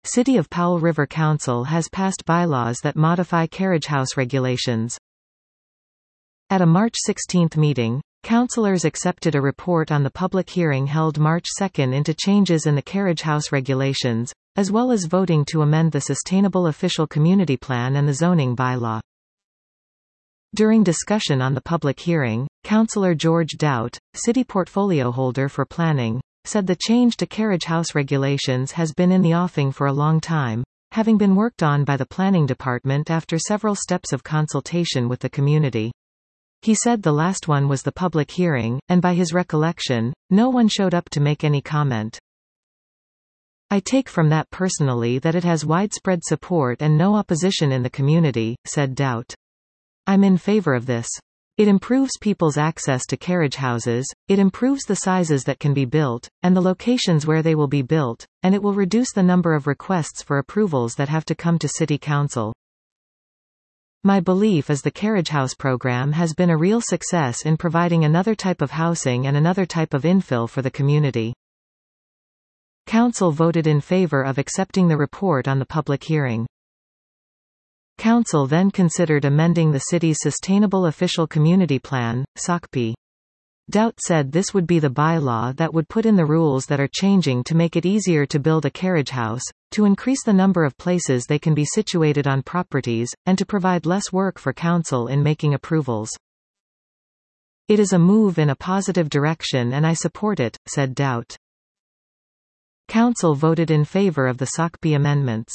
City of Powell River Council has passed bylaws that modify carriage house regulations. At a March 16 meeting, councillors accepted a report on the public hearing held March 2 into changes in the carriage house regulations, as well as voting to amend the Sustainable Official Community Plan and the zoning bylaw. During discussion on the public hearing, Councillor George Doubt, city portfolio holder for planning, said the change to carriage house regulations has been in the offing for a long time, having been worked on by the planning department after several steps of consultation with the community. He said the last one was the public hearing, and by his recollection, no one showed up to make any comment. I take from that personally that it has widespread support and no opposition in the community, said Doubt. I'm in favor of this. It improves people's access to carriage houses, it improves the sizes that can be built, and the locations where they will be built, and it will reduce the number of requests for approvals that have to come to City Council. My belief is the carriage house program has been a real success in providing another type of housing and another type of infill for the community. Council voted in favor of accepting the report on the public hearing. Council then considered amending the city's Sustainable Official Community Plan, SOCP. Doubt said this would be the bylaw that would put in the rules that are changing to make it easier to build a carriage house, to increase the number of places they can be situated on properties, and to provide less work for council in making approvals. It is a move in a positive direction and I support it, said Doubt. Council voted in favor of the SOCP amendments.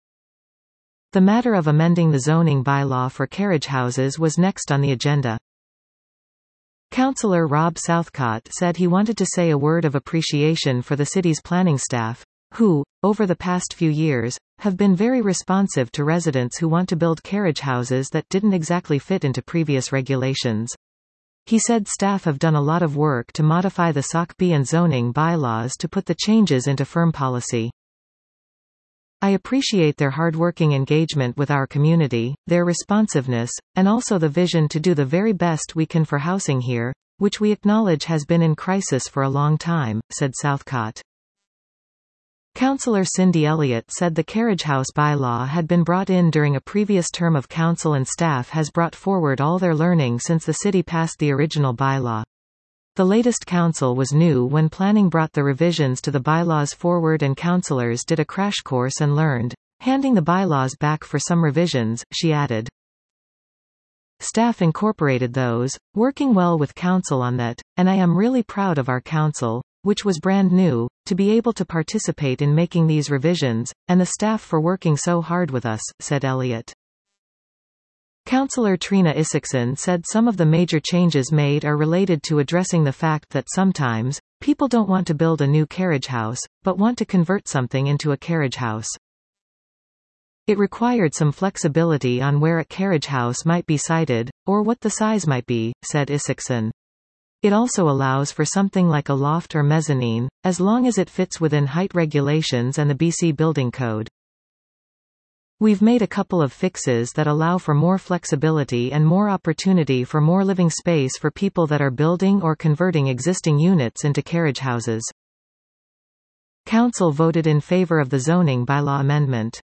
The matter of amending the zoning bylaw for carriage houses was next on the agenda. Councillor Rob Southcott said he wanted to say a word of appreciation for the city's planning staff, who, over the past few years, have been very responsive to residents who want to build carriage houses that didn't exactly fit into previous regulations. He said staff have done a lot of work to modify the SOCP and zoning bylaws to put the changes into firm policy. I appreciate their hard-working engagement with our community, their responsiveness, and also the vision to do the very best we can for housing here, which we acknowledge has been in crisis for a long time, said Southcott. Councillor Cindy Elliott said the carriage house bylaw had been brought in during a previous term of council and staff has brought forward all their learning since the city passed the original bylaw. The latest council was new when planning brought the revisions to the bylaws forward and councillors did a crash course and learned, handing the bylaws back for some revisions, she added. Staff incorporated those, working well with council on that, and I am really proud of our council, which was brand new, to be able to participate in making these revisions, and the staff for working so hard with us, said Elliott. Councillor Trina Isakson said some of the major changes made are related to addressing the fact that sometimes, people don't want to build a new carriage house, but want to convert something into a carriage house. It required some flexibility on where a carriage house might be sited, or what the size might be, said Isakson. It also allows for something like a loft or mezzanine, as long as it fits within height regulations and the BC Building Code. We've made a couple of fixes that allow for more flexibility and more opportunity for more living space for people that are building or converting existing units into carriage houses. Council voted in favor of the zoning bylaw amendment.